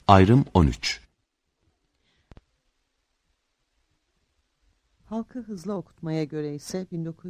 Ayrım 13. Halkı hızlı okutmaya göre ise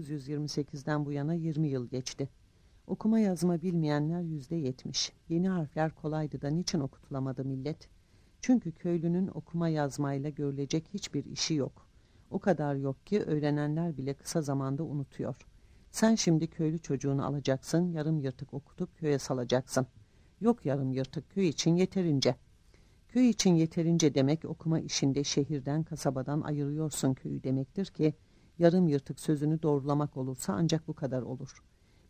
1928'den bu yana 20 yıl geçti. Okuma yazma bilmeyenler %70. Yeni harfler kolaydı da niçin okutulamadı millet? Çünkü köylünün okuma yazmayla görülecek hiçbir işi yok. O kadar yok ki öğrenenler bile kısa zamanda unutuyor. Sen şimdi köylü çocuğunu alacaksın, yarım yırtık okutup köye salacaksın. Yok yarım yırtık, köy için yeterince. Köy için yeterince demek okuma işinde şehirden, kasabadan ayırıyorsun köyü demektir ki yarım yırtık sözünü doğrulamak olursa ancak bu kadar olur.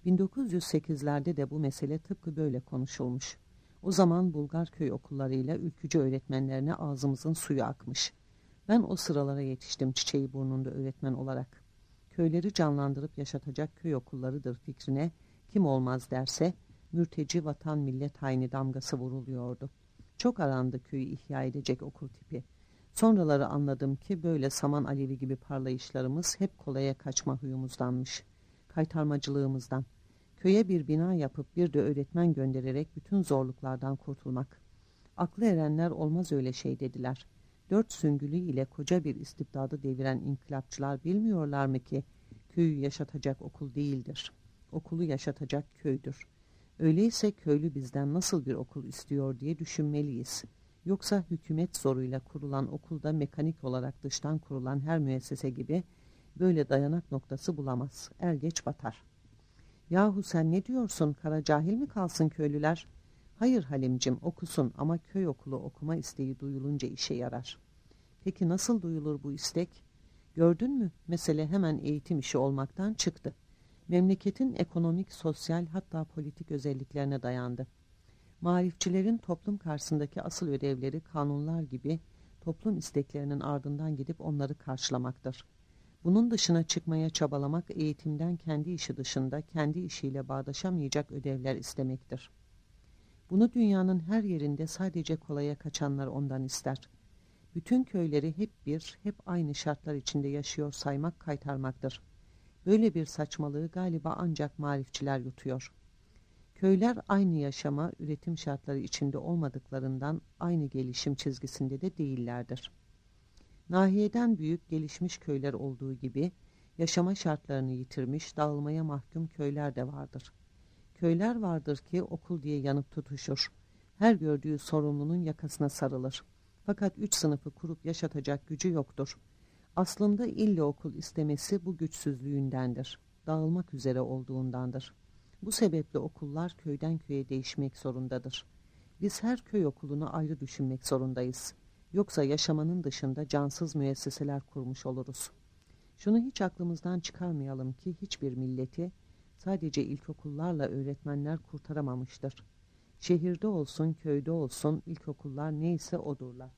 1908'lerde de bu mesele tıpkı böyle konuşulmuş. O zaman Bulgar köy okullarıyla ülkücü öğretmenlerine ağzımızın suyu akmış. Ben o sıralara yetiştim çiçeği burnunda öğretmen olarak. Köyleri canlandırıp yaşatacak köy okullarıdır fikrine kim olmaz derse mürteci vatan millet haini damgası vuruluyordu. Çok arandı köyü ihya edecek okul tipi. Sonraları anladım ki böyle saman alevi gibi parlayışlarımız hep kolaya kaçma huyumuzdanmış. Kaytarmacılığımızdan. Köye bir bina yapıp bir de öğretmen göndererek bütün zorluklardan kurtulmak. Aklı erenler olmaz öyle şey dediler. 4 süngülü ile koca bir istibdadı deviren inkılapçılar bilmiyorlar mı ki köyü yaşatacak okul değildir. Okulu yaşatacak köydür. Öyleyse köylü bizden nasıl bir okul istiyor diye düşünmeliyiz. Yoksa hükümet zoruyla kurulan okulda mekanik olarak dıştan kurulan her müessese gibi böyle dayanak noktası bulamaz. Er geç batar. Yahu sen ne diyorsun? Kara cahil mi kalsın köylüler? Hayır Halimcim okusun ama köy okulu okuma isteği duyulunca işe yarar. Peki nasıl duyulur bu istek? Gördün mü? Mesele hemen eğitim işi olmaktan çıktı. Memleketin ekonomik, sosyal hatta politik özelliklerine dayandı. Marifçilerin toplum karşısındaki asıl ödevleri kanunlar gibi toplum isteklerinin ardından gidip onları karşılamaktır. Bunun dışına çıkmaya çabalamak eğitimden kendi işi dışında kendi işiyle bağdaşamayacak ödevler istemektir. Bunu dünyanın her yerinde sadece kolaya kaçanlar ondan ister. Bütün köyleri hep bir, hep aynı şartlar içinde yaşıyor saymak kaytarmaktır. Böyle bir saçmalığı galiba ancak marifçiler yutuyor. Köyler aynı yaşama, üretim şartları içinde olmadıklarından aynı gelişim çizgisinde de değillerdir. Nahiyeden büyük gelişmiş köyler olduğu gibi yaşama şartlarını yitirmiş, dağılmaya mahkum köyler de vardır. Köyler vardır ki okul diye yanıp tutuşur. Her gördüğü sorumlunun yakasına sarılır. Fakat 3 sınıfı kurup yaşatacak gücü yoktur. Aslında ille okul istemesi bu güçsüzlüğündendir. Dağılmak üzere olduğundandır. Bu sebeple okullar köyden köye değişmek zorundadır. Biz her köy okulunu ayrı düşünmek zorundayız. Yoksa yaşamanın dışında cansız müesseseler kurmuş oluruz. Şunu hiç aklımızdan çıkarmayalım ki hiçbir milleti sadece ilkokullarla öğretmenler kurtaramamıştır. Şehirde olsun, köyde olsun ilkokullar neyse odurlar.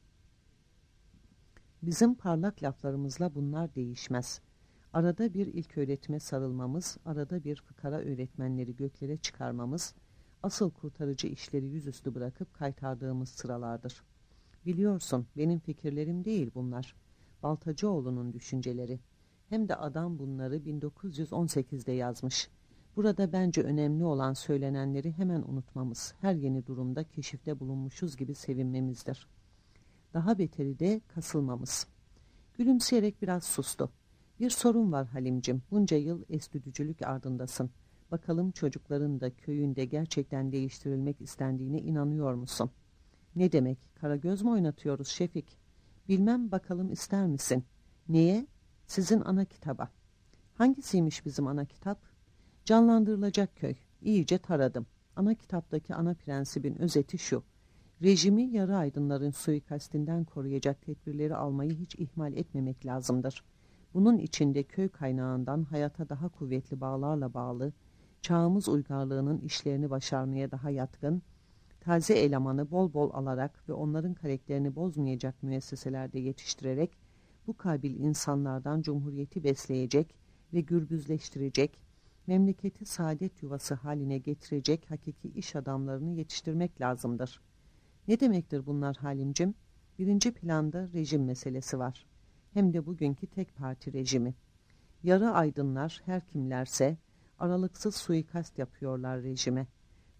Bizim parlak laflarımızla bunlar değişmez. Arada bir ilköğretime sarılmamız, arada bir fıkara öğretmenleri göklere çıkarmamız, asıl kurtarıcı işleri yüzüstü bırakıp kaytardığımız sıralardır. Biliyorsun benim fikirlerim değil bunlar. Baltacıoğlu'nun düşünceleri. Hem de adam bunları 1918'de yazmış. Burada bence önemli olan söylenenleri hemen unutmamız, her yeni durumda keşifte bulunmuşuz gibi sevinmemizdir. Daha beteri de kasılmamız. Gülümseyerek biraz sustu. Bir sorun var Halimcim. Bunca yıl estüdücülük ardındasın. Bakalım çocukların da köyünde gerçekten değiştirilmek istendiğine inanıyor musun? Ne demek? Karagöz mü oynatıyoruz Şefik? Bilmem bakalım ister misin? Neye? Sizin ana kitaba. Hangisiymiş bizim ana kitap? Canlandırılacak köy. İyice taradım. Ana kitaptaki ana prensibin özeti şu. Rejimi yarı aydınların suikastinden koruyacak tedbirleri almayı hiç ihmal etmemek lazımdır. Bunun içinde köy kaynağından hayata daha kuvvetli bağlarla bağlı, çağımız uygarlığının işlerini başarmaya daha yatkın, taze elemanı bol bol alarak ve onların karakterini bozmayacak müesseselerde yetiştirerek bu kabil insanlardan cumhuriyeti besleyecek ve gürbüzleştirecek, memleketi saadet yuvası haline getirecek hakiki iş adamlarını yetiştirmek lazımdır. Ne demektir bunlar Halimcim? Birinci planda rejim meselesi var. Hem de bugünkü tek parti rejimi. Yarı aydınlar her kimlerse aralıksız suikast yapıyorlar rejime.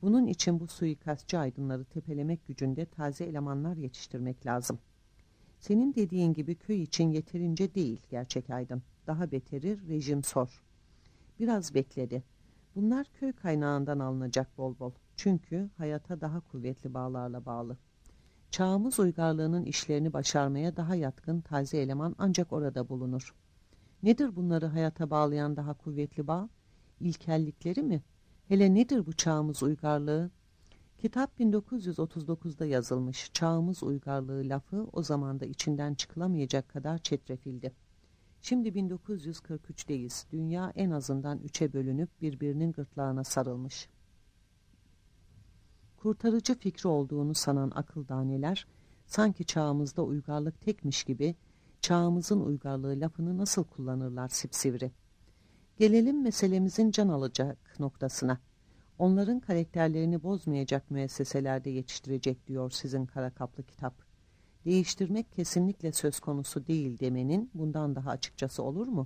Bunun için bu suikastçı aydınları tepelemek gücünde taze elemanlar yetiştirmek lazım. Senin dediğin gibi köy için yeterince değil gerçek aydın. Daha beteri rejim sor. Biraz bekledi. Bunlar köy kaynağından alınacak bol bol. Çünkü hayata daha kuvvetli bağlarla bağlı. Çağımız uygarlığının işlerini başarmaya daha yatkın taze eleman ancak orada bulunur. Nedir bunları hayata bağlayan daha kuvvetli bağ? İlkellikleri mi? Hele nedir bu çağımız uygarlığı? Kitap 1939'da yazılmış. Çağımız uygarlığı lafı o zaman da içinden çıkılamayacak kadar çetrefildi. Şimdi 1943'teyiz. Dünya en azından 3'e bölünüp birbirinin gırtlağına sarılmış. Kurtarıcı fikri olduğunu sanan akıldaneler, sanki çağımızda uygarlık tekmiş gibi çağımızın uygarlığı lafını nasıl kullanırlar sipsivri. Gelelim meselemizin can alacak noktasına. Onların karakterlerini bozmayacak müesseselerde yetiştirecek diyor sizin kara kaplı kitap. Değiştirmek kesinlikle söz konusu değil demenin bundan daha açıkçası olur mu?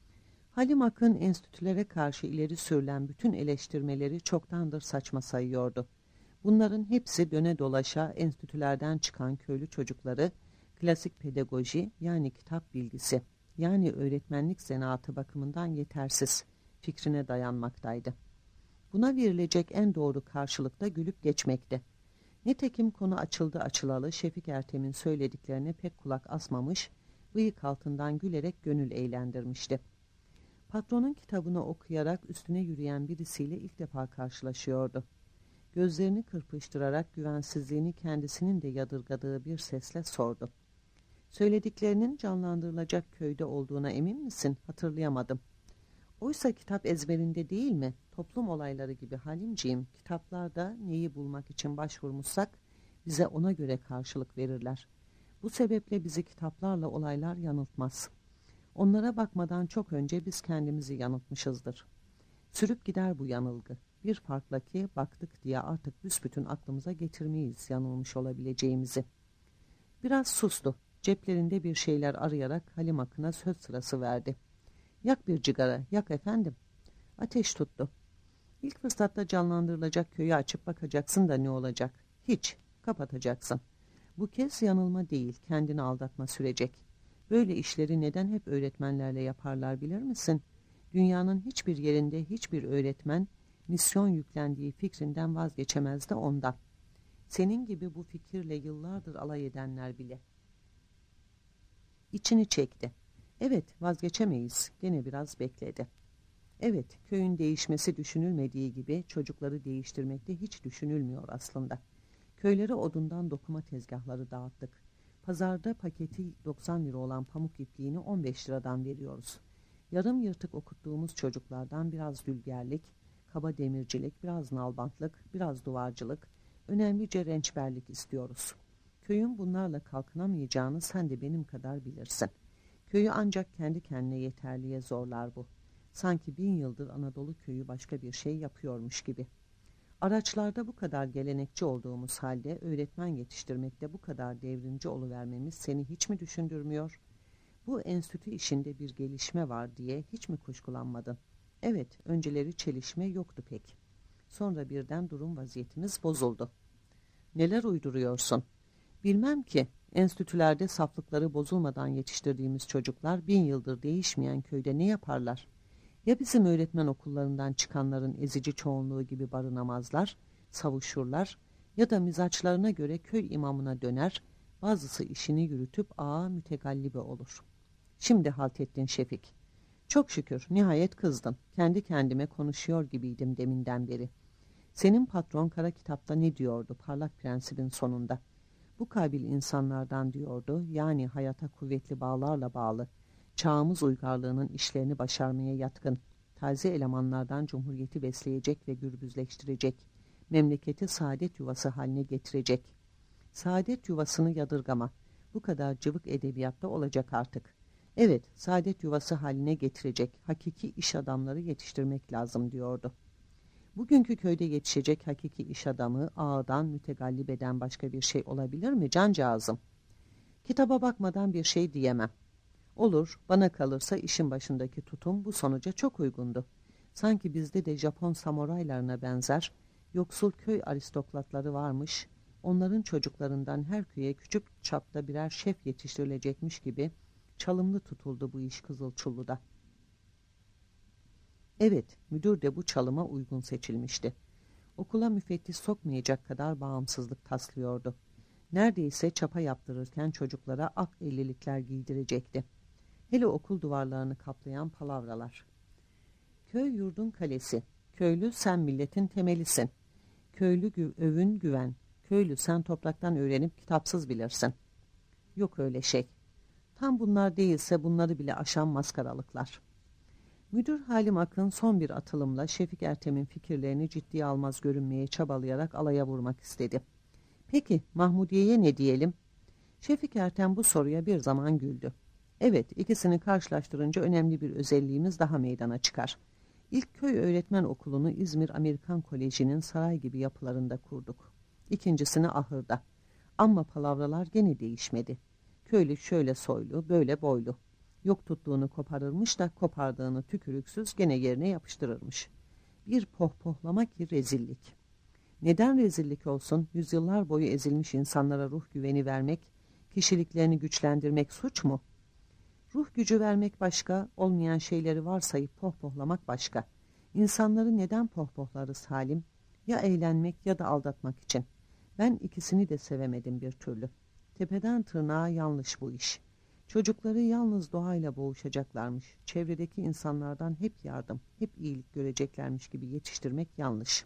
Halim Ak'ın enstitülere karşı ileri sürülen bütün eleştirmeleri çoktandır saçma sayıyordu. Bunların hepsi döne dolaşa enstitülerden çıkan köylü çocukları klasik pedagoji yani kitap bilgisi yani öğretmenlik zanaatı bakımından yetersiz fikrine dayanmaktaydı. Buna verilecek en doğru karşılık da gülüp geçmekti. Nitekim konu açıldı açılalı Şefik Ertem'in söylediklerine pek kulak asmamış, bıyık altından gülerek gönül eğlendirmişti. Patronun kitabını okuyarak üstüne yürüyen birisiyle ilk defa karşılaşıyordu. Gözlerini kırpıştırarak güvensizliğini kendisinin de yadırgadığı bir sesle sordu. Söylediklerinin canlandırılacak köyde olduğuna emin misin? Hatırlayamadım. Oysa kitap ezberinde değil mi? Toplum olayları gibi Halimciğim, kitaplarda neyi bulmak için başvurmuşsak bize ona göre karşılık verirler. Bu sebeple bizi kitaplarla olaylar yanıltmaz. Onlara bakmadan çok önce biz kendimizi yanıltmışızdır. Sürüp gider bu yanılgı. Bir farkla ki baktık diye artık büsbütün aklımıza getirmeyiz yanılmış olabileceğimizi. Biraz sustu. Ceplerinde bir şeyler arayarak Halim Akın'a söz sırası verdi. Yak bir cigara, yak efendim. Ateş tuttu. İlk fırsatta canlandırılacak köyü açıp bakacaksın da ne olacak? Hiç, kapatacaksın. Bu kez yanılma değil, kendini aldatma sürecek. Böyle işleri neden hep öğretmenlerle yaparlar bilir misin? Dünyanın hiçbir yerinde hiçbir öğretmen misyon yüklendiği fikrinden vazgeçemez de ondan. Senin gibi bu fikirle yıllardır alay edenler bile. İçini çekti. Evet, vazgeçemeyiz. Gene biraz bekledi. Evet, köyün değişmesi düşünülmediği gibi çocukları değiştirmek de hiç düşünülmüyor aslında. Köylere odundan dokuma tezgahları dağıttık. Pazarda paketi 90 lira olan pamuk ipliğini 15 liradan veriyoruz. Yarım yırtık okuttuğumuz çocuklardan biraz dülgerlik, kaba demircilik, biraz nalbantlık, biraz duvarcılık, önemlice rençberlik istiyoruz. Köyün bunlarla kalkınamayacağını sen de benim kadar bilirsin. Köyü ancak kendi kendine yeterliğe zorlar bu. Sanki 1000 yıldır Anadolu köyü başka bir şey yapıyormuş gibi. Araçlarda bu kadar gelenekçi olduğumuz halde öğretmen yetiştirmekte bu kadar devrimci oluvermemiz seni hiç mi düşündürmüyor? Bu enstitü işinde bir gelişme var diye hiç mi kuşkulanmadın? Evet, önceleri çelişme yoktu pek. Sonra birden durum vaziyetimiz bozuldu. Neler uyduruyorsun? Bilmem ki, enstitülerde saflıkları bozulmadan yetiştirdiğimiz çocuklar 1000 yıldır değişmeyen köyde ne yaparlar? Ya bizim öğretmen okullarından çıkanların ezici çoğunluğu gibi barınamazlar, savuşurlar ya da mizaçlarına göre köy imamına döner, bazısı işini yürütüp ağa mütegallibe olur. Şimdi halt ettin Şefik. Çok şükür nihayet kızdın. Kendi kendime konuşuyor gibiydim deminden beri. Senin patron kara kitapta ne diyordu parlak prensibin sonunda? Bu kabil insanlardan diyordu, yani hayata kuvvetli bağlarla bağlı, çağımız uygarlığının işlerini başarmaya yatkın, taze elemanlardan cumhuriyeti besleyecek ve gürbüzleştirecek, memleketi saadet yuvası haline getirecek. Saadet yuvasını yadırgama, bu kadar cıvık edebiyatta olacak artık. Evet, saadet yuvası haline getirecek, hakiki iş adamları yetiştirmek lazım diyordu. Bugünkü köyde yetişecek hakiki iş adamı ağadan mütegallibeden başka bir şey olabilir mi cancağızım? Kitaba bakmadan bir şey diyemem. Olur, bana kalırsa işin başındaki tutum bu sonuca çok uygundu. Sanki bizde de Japon samuraylarına benzer, Yoksul köy aristokratları varmış, onların çocuklarından her köye küçük çapta birer şef yetiştirilecekmiş gibi çalımlı tutuldu bu iş Kızılçullu'da. Evet, müdür de bu çalıma uygun seçilmişti. Okula müfettiş sokmayacak kadar bağımsızlık taslıyordu. Neredeyse çapa yaptırırken çocuklara ak ellilikler giydirecekti. Hele okul duvarlarını kaplayan palavralar. Köy yurdun kalesi, köylü sen milletin temelisin. Köylü övün güven, köylü sen topraktan öğrenip kitapsız bilirsin. Yok öyle şey. Tam bunlar değilse bunları bile aşan maskaralıklar. Müdür Halim Akın son bir atılımla Şefik Ertem'in fikirlerini ciddiye almaz görünmeye çabalayarak alaya vurmak istedi. Peki Mahmudiye'ye ne diyelim? Şefik Ertem bu soruya bir zaman güldü. Evet, ikisini karşılaştırınca önemli bir özelliğimiz daha meydana çıkar. İlk köy öğretmen okulunu İzmir Amerikan Koleji'nin saray gibi yapılarında kurduk. İkincisini ahırda. Ama palavralar gene değişmedi. Köylü şöyle soylu, böyle boylu. Yok tuttuğunu koparırmış da kopardığını tükürüksüz gene yerine yapıştırırmış. Bir pohpohlama ki rezillik. Neden rezillik olsun? Yüzyıllar boyu ezilmiş insanlara ruh güveni vermek, kişiliklerini güçlendirmek suç mu? Ruh gücü vermek başka, olmayan şeyleri varsayıp pohpohlamak başka. İnsanları neden pohpohlarız Halim? Ya eğlenmek ya da aldatmak için. Ben ikisini de sevemedim bir türlü. Tepeden tırnağa yanlış bu iş. Çocukları yalnız doğayla boğuşacaklarmış. Çevredeki insanlardan hep yardım, hep iyilik göreceklermiş gibi yetiştirmek yanlış.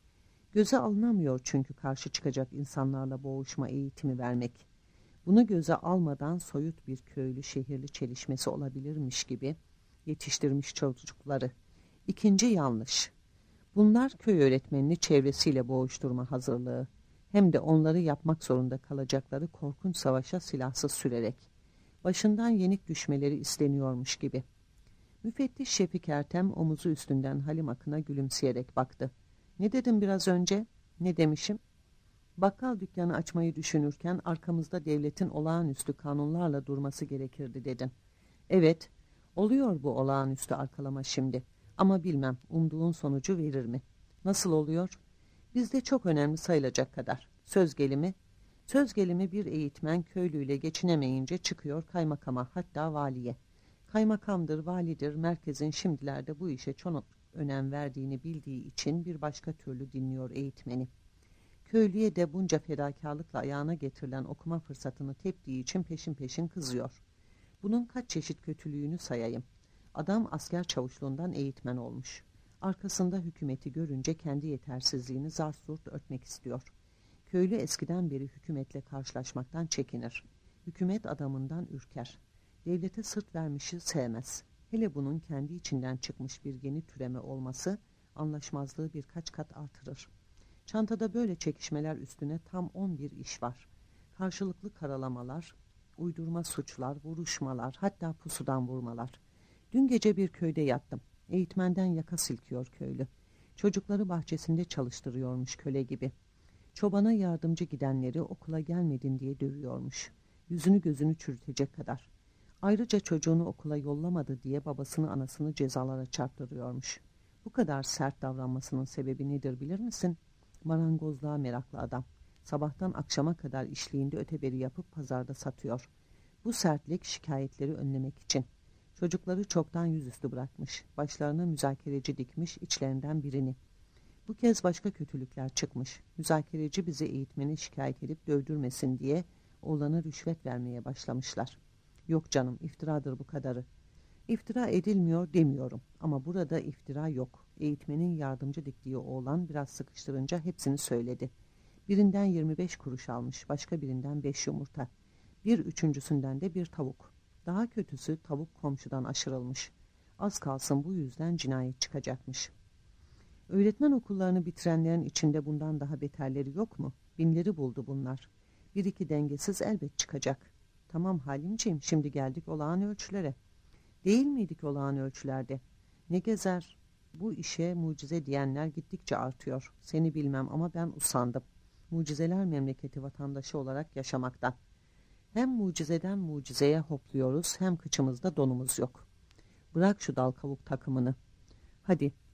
Göze alınamıyor çünkü karşı çıkacak insanlarla boğuşma eğitimi vermek. Bunu göze almadan soyut bir köylü şehirli çelişmesi olabilirmiş gibi yetiştirmiş çocukları. İkinci yanlış. Bunlar köy öğretmenini çevresiyle boğuşturma hazırlığı. Hem de onları yapmak zorunda kalacakları korkunç savaşa silahsız sürerek. Başından yenik düşmeleri isteniyormuş gibi. Müfettiş Şefik Ertem omuzu üstünden Halim Akın'a gülümseyerek baktı. Ne dedim biraz önce? Ne demişim? Bakkal dükkanı açmayı düşünürken arkamızda devletin olağanüstü kanunlarla durması gerekirdi dedin. Evet, oluyor bu olağanüstü arkalama şimdi. Ama bilmem umduğun sonucu verir mi? Nasıl oluyor? Bizde çok önemli sayılacak kadar. Söz gelimi. Söz gelimi bir eğitmen köylüyle geçinemeyince çıkıyor kaymakama hatta valiye. Kaymakamdır, validir, merkezin şimdilerde bu işe çok önem verdiğini bildiği için bir başka türlü dinliyor eğitmeni. Köylüye de bunca fedakarlıkla ayağına getirilen okuma fırsatını teptiği için peşin peşin kızıyor. Bunun kaç çeşit kötülüğünü sayayım. Adam asker çavuşluğundan eğitmen olmuş. Arkasında hükümeti görünce kendi yetersizliğini zar zurt örtmek istiyor. Köylü eskiden beri hükümetle karşılaşmaktan çekinir. Hükümet adamından ürker. Devlete sırt vermişi sevmez. Hele bunun kendi içinden çıkmış bir yeni türeme olması anlaşmazlığı birkaç kat artırır. Çantada böyle çekişmeler üstüne tam 11 iş var. Karşılıklı karalamalar, uydurma suçlar, vuruşmalar, hatta pusudan vurmalar. Dün gece bir köyde yattım. Eğitmenden yaka silkiyor köylü. Çocukları bahçesinde çalıştırıyormuş köle gibi. Çobana yardımcı gidenleri okula gelmedin diye dövüyormuş. Yüzünü gözünü çürütecek kadar. Ayrıca çocuğunu okula yollamadı diye babasını anasını cezalara çarptırıyormuş. Bu kadar sert davranmasının sebebi nedir bilir misin? Marangozluğa meraklı adam. Sabahtan akşama kadar işliğinde öteberi yapıp pazarda satıyor. Bu sertlik şikayetleri önlemek için. Çocukları çoktan yüzüstü bırakmış. Başlarına müzakereci dikmiş içlerinden birini. Bu kez başka kötülükler çıkmış. Müzakereci bizi eğitmeni şikayet edip dövdürmesin diye oğlana rüşvet vermeye başlamışlar. Yok canım, iftiradır bu kadarı. İftira edilmiyor demiyorum ama burada iftira yok. Eğitmenin yardımcı diktiği oğlan biraz sıkıştırınca hepsini söyledi. Birinden 25 kuruş almış, başka birinden 5 yumurta. Bir üçüncüsünden de bir tavuk. Daha kötüsü tavuk komşudan aşırılmış. Az kalsın bu yüzden cinayet çıkacakmış. Öğretmen okullarını bitirenlerin içinde bundan daha beterleri yok mu? Binleri buldu bunlar. Bir iki dengesiz elbet çıkacak. Tamam Halimciğim, şimdi geldik olağan ölçülere. Değil miydik olağan ölçülerde? Ne gezer? Bu işe mucize diyenler gittikçe artıyor. Seni bilmem ama ben usandım. Mucizeler memleketi vatandaşı olarak yaşamaktan. Hem mucizeden mucizeye hopluyoruz hem kıçımızda donumuz yok. Bırak şu dal kavuk takımını. Hadi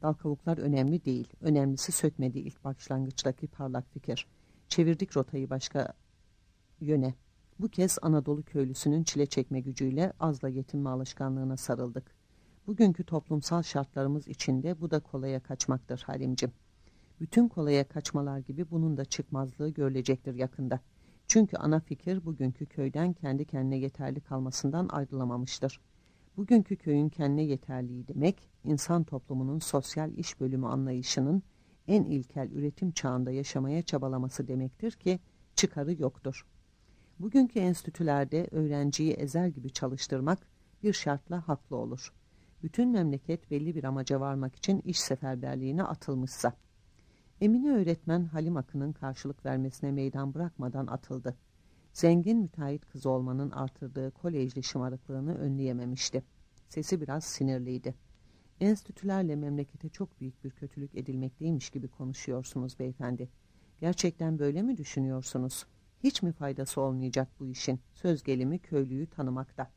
Dal kavuklar önemli değil. Önemlisi sökmedi ilk başlangıçtaki parlak fikir. Çevirdik rotayı başka yöne. Bu kez Anadolu köylüsünün çile çekme gücüyle azla yetinme alışkanlığına sarıldık. Bugünkü toplumsal şartlarımız içinde bu da kolaya kaçmaktır Halimcim. Bütün kolaya kaçmalar gibi bunun da çıkmazlığı görülecektir yakında. Çünkü ana fikir bugünkü köyden kendi kendine yeterli kalmasından ayrılamamıştır. Bugünkü köyün kendine yeterliği demek, insan toplumunun sosyal iş bölümü anlayışının en ilkel üretim çağında yaşamaya çabalaması demektir ki çıkarı yoktur. Bugünkü enstitülerde öğrenciyi ezer gibi çalıştırmak bir şartla haklı olur. Bütün memleket belli bir amaca varmak için iş seferberliğine atılmışsa. Emine öğretmen Halim Akın'ın karşılık vermesine meydan bırakmadan atıldı. Zengin müteahhit kızı olmanın artırdığı kolejli şımarıklığını önleyememişti. Sesi biraz sinirliydi. Enstitülerle memlekete çok büyük bir kötülük edilmekteymiş gibi konuşuyorsunuz beyefendi. Gerçekten böyle mi düşünüyorsunuz? Hiç mi faydası olmayacak bu işin? Söz gelimi köylüyü tanımakta.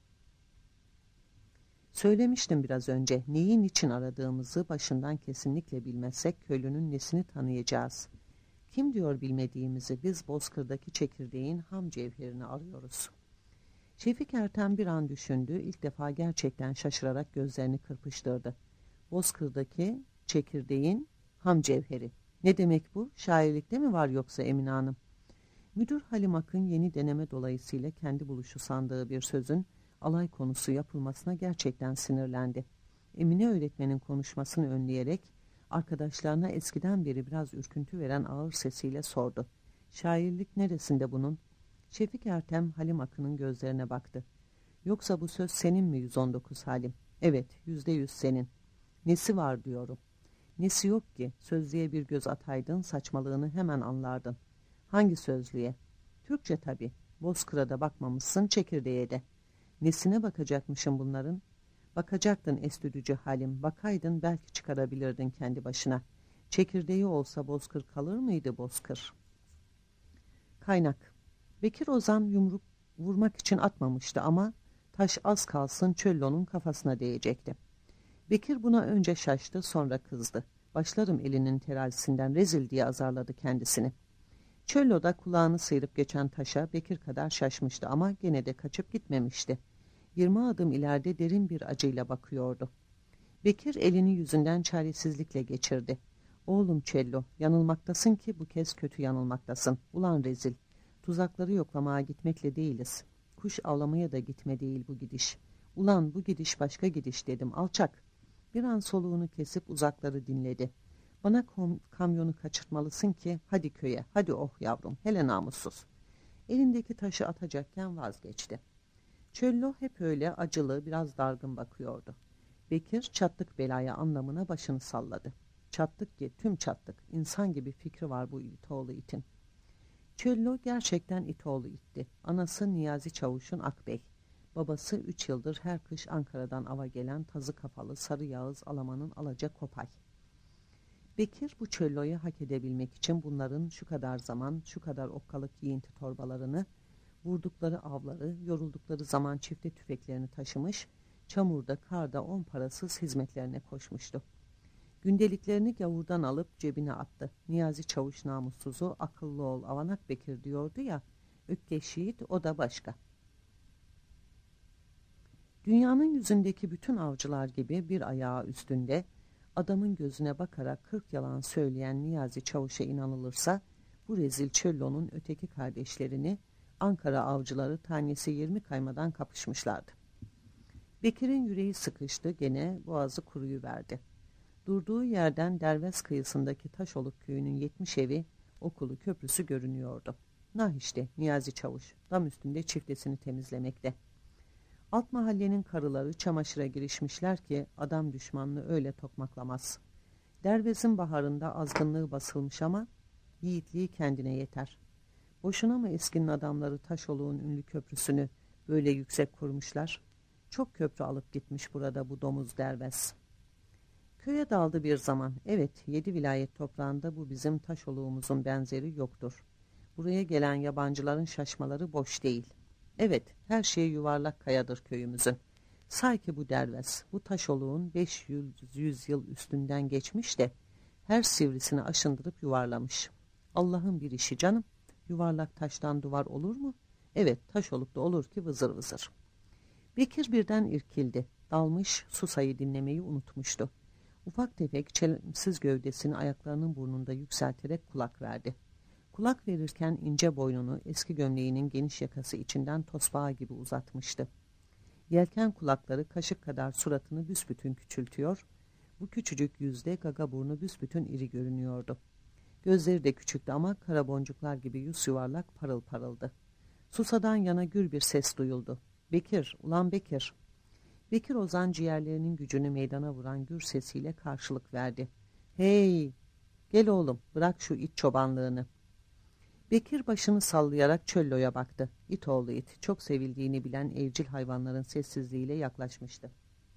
Söylemiştim biraz önce, neyi niçin aradığımızı başından kesinlikle bilmezsek köylünün nesini tanıyacağız? Kim diyor bilmediğimizi? Biz Bozkır'daki çekirdeğin ham cevherini arıyoruz. Şefik Ertem bir an düşündü, ilk defa gerçekten şaşırarak gözlerini kırpıştırdı. Bozkır'daki çekirdeğin ham cevheri. Ne demek bu? Şairlikte mi var yoksa Emine Hanım? Müdür Halim Akın yeni deneme dolayısıyla kendi buluşu sandığı bir sözün alay konusu yapılmasına gerçekten sinirlendi. Emine öğretmenin konuşmasını önleyerek arkadaşlarına eskiden beri biraz ürküntü veren ağır sesiyle sordu. Şairlik neresinde bunun? Şefik Ertem Halim Akın'ın gözlerine baktı. Yoksa bu söz senin mi 119 Halim? Evet, %100 senin. Nesi var diyorum. Nesi yok ki? Sözlüğe bir göz ataydın, saçmalığını hemen anlardın. Hangi sözlüğe? Türkçe tabii. Bozkır'a bakmamışsın, çekirdeğe de. Nesine bakacakmışım bunların? Bakacaktın estüdücü Halim. Bakaydın belki çıkarabilirdin kendi başına. Çekirdeği olsa Bozkır kalır mıydı Bozkır? Kaynak. Bekir Ozan yumruk vurmak için atmamıştı ama taş az kalsın Çöllo'nun kafasına değecekti. Bekir buna önce şaştı, sonra kızdı. Başlarım elinin terazisinden, rezil diye azarladı kendisini. Çöllo da kulağını sıyırıp geçen taşa Bekir kadar şaşmıştı ama gene de kaçıp gitmemişti. 20 adım ileride derin bir acıyla bakıyordu. Bekir elini yüzünden çaresizlikle geçirdi. Oğlum Çöllo, yanılmaktasın ki bu kez kötü yanılmaktasın. Ulan rezil, tuzakları yoklamaya gitmekle değiliz. Kuş avlamaya da gitme değil bu gidiş. Ulan bu gidiş başka gidiş dedim, alçak. Bir an soluğunu kesip uzakları dinledi. Bana kamyonu kaçırtmalısın ki hadi köye, hadi oh yavrum, hele namussuz. Elindeki taşı atacakken vazgeçti. Çöllo hep öyle acılı, biraz dargın bakıyordu. Bekir çattık belaya anlamına başını salladı. Çattık ki tüm çattık, insan gibi fikri var bu itoğlu itin. Çöllo gerçekten itoğlu itti. Anası Niyazi Çavuş'un akbey. Babası 3 yıldır her kış Ankara'dan ava gelen tazı kafalı Sarı Yağız Alaman'ın alaca kopay. Bekir bu Çöllo'yu hak edebilmek için bunların şu kadar zaman, şu kadar okkalık giyinti torbalarını, vurdukları avları, yoruldukları zaman çifte tüfeklerini taşımış, çamurda, karda 10 parasız hizmetlerine koşmuştu. Gündeliklerini gavurdan alıp cebine attı. Niyazi Çavuş namussuzu, akıllı ol Avanak Bekir diyordu ya, Ökkeş Yiğit o da başka. Dünyanın yüzündeki bütün avcılar gibi bir ayağı üstünde, adamın gözüne bakarak 40 yalan söyleyen Niyazi Çavuş'a inanılırsa, bu rezil Çöllo'nun öteki kardeşlerini Ankara avcıları tanesi 20 kaymadan kapışmışlardı. Bekir'in yüreği sıkıştı, gene boğazı kuruyuverdi. Durduğu yerden Derves kıyısındaki Taşoluk köyünün 70 evi, okulu, köprüsü görünüyordu. Nah işte Niyazi Çavuş, dam üstünde çiftesini temizlemekte. Alt mahallenin karıları çamaşıra girişmişler ki adam düşmanlığı öyle tokmaklamaz. Dervez'in baharında azgınlığı basılmış ama yiğitliği kendine yeter. Boşuna mı eskinin adamları Taşoluk'un ünlü köprüsünü böyle yüksek kurmuşlar? Çok köprü alıp gitmiş burada bu domuz Dervez. Köye daldı bir zaman. Evet, 7 vilayet toprağında bu bizim Taşoluk'umuzun benzeri yoktur. Buraya gelen yabancıların şaşmaları boş değil. Evet, her şey yuvarlak kayadır köyümüzün. Sanki bu derves, bu taşoluğun 500 yıl üstünden geçmiş de her sivrisini aşındırıp yuvarlamış. Allah'ın bir işi canım. Yuvarlak taştan duvar olur mu? Evet, taşolukta olur ki vızır vızır. Bekir birden irkildi. Dalmış Susa'yı dinlemeyi unutmuştu. Ufak tefek çelimsiz gövdesini ayaklarının burnunda yükselterek kulak verdi. Kulak verirken ince boynunu eski gömleğinin geniş yakası içinden tosbağa gibi uzatmıştı. Yelken kulakları kaşık kadar suratını büsbütün küçültüyor, bu küçücük yüzde gaga burnu büsbütün iri görünüyordu. Gözleri de küçüktü ama kara boncuklar gibi yüz yuvarlak parıl parıldı. Susa'dan yana gür bir ses duyuldu. Bekir, ulan Bekir. Bekir Ozan ciğerlerinin gücünü meydana vuran gür sesiyle karşılık verdi. Hey, gel oğlum, bırak şu it çobanlığını. Bekir başını sallayarak Çöllo'ya baktı. İt oğlu it, çok sevildiğini bilen evcil hayvanların sessizliğiyle yaklaşmıştı.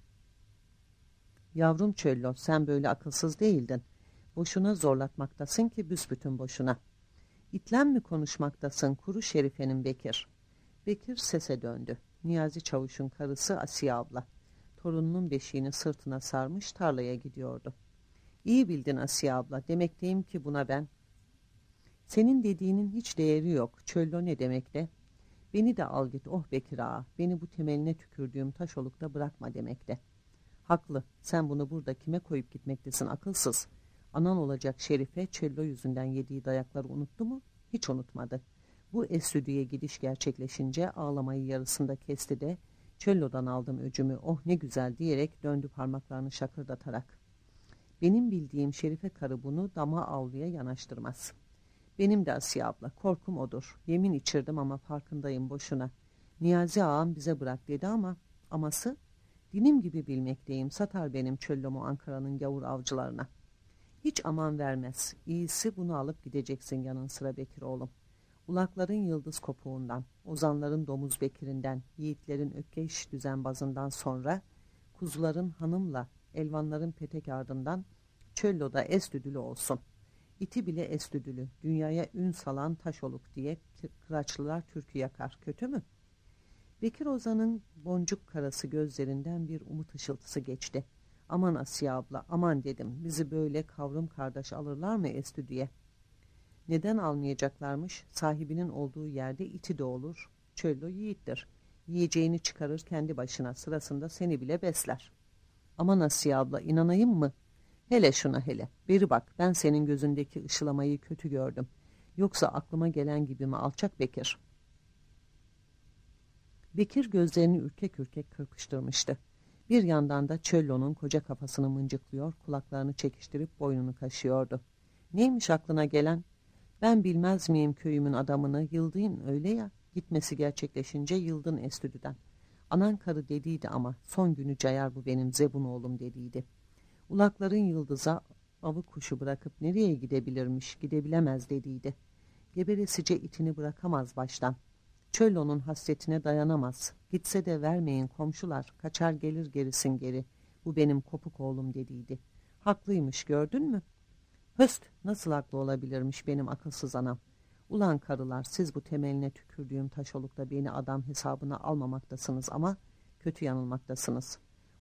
Yavrum Çöllo, sen böyle akılsız değildin. Boşuna zorlatmaktasın ki büsbütün boşuna. İtlen mi konuşmaktasın kuru şerifenin Bekir? Bekir sese döndü. Niyazi Çavuş'un karısı Asiye abla. Torununun beşiğini sırtına sarmış tarlaya gidiyordu. İyi bildin Asiye abla, demekteyim ki buna ben. Senin dediğinin hiç değeri yok. Çöllo ne demekle? Beni de al git oh Bekir ağa. Beni bu temeline tükürdüğüm taşolukta bırakma demekle. Haklı. Sen bunu burada kime koyup gitmektesin akılsız. Anan olacak Şerife Çöllo yüzünden yediği dayakları unuttu mu? Hiç unutmadı. Bu estüdyoya gidiş gerçekleşince ağlamayı yarısında kesti de Çöllo'dan aldım öcümü oh ne güzel diyerek döndü parmaklarını şakırdatarak. Benim bildiğim Şerife karı bunu dama avluya yanaştırmaz. Benim de Asiye abla, korkum odur. Yemin içirdim ama farkındayım boşuna. Niyazi ağam bize bırak dedi ama aması dinim gibi bilmekteyim. Satar benim Çöllomu Ankara'nın gavur avcılarına. Hiç aman vermez. İyisi bunu alıp gideceksin yanın sıra Bekir oğlum. Ulakların yıldız kopuğundan, ozanların domuz bekirinden, yiğitlerin ökkeş düzenbazından sonra kuzuların hanımla, elvanların petek ardından Çöllo'da estüdülü olsun. İti bile estüdülü, dünyaya ün salan taşoluk diye kıraçlılar türkü yakar. Kötü mü? Bekir Ozan'ın boncuk karası gözlerinden bir umut ışıltısı geçti. Aman Asiye abla, aman dedim. Bizi böyle kavrum kardeş alırlar mı estüdüye? Neden almayacaklarmış? Sahibinin olduğu yerde iti de olur. Çöllo yiğittir. Yiyeceğini çıkarır kendi başına, sırasında seni bile besler. Aman Asiye abla, inanayım mı? Hele şuna hele. Beri bak, ben senin gözündeki ışılamayı kötü gördüm. Yoksa aklıma gelen gibi mi alçak Bekir? Bekir gözlerini ürkek ürkek kırpıştırmıştı. Bir yandan da Çöllo'nun koca kafasını mıncıklıyor, kulaklarını çekiştirip boynunu kaşıyordu. Neymiş aklına gelen? Ben bilmez miyim köyümün adamını, yıldın öyle ya, gitmesi gerçekleşince yıldın estüdüden. Anan karı dediydi ama son günü cayar bu benim zebun oğlum dediydi. Ulakların yıldıza avı kuşu bırakıp nereye gidebilirmiş, gidebilemez dediydi. Geberesice itini bırakamaz baştan. Çöllo'nun hasretine dayanamaz. Gitse de vermeyin komşular, kaçar gelir gerisin geri. Bu benim kopuk oğlum dediydi. Haklıymış gördün mü? Höst, nasıl haklı olabilirmiş benim akılsız anam. Ulan karılar, siz bu temeline tükürdüğüm taşolukta beni adam hesabına almamaktasınız ama kötü yanılmaktasınız.''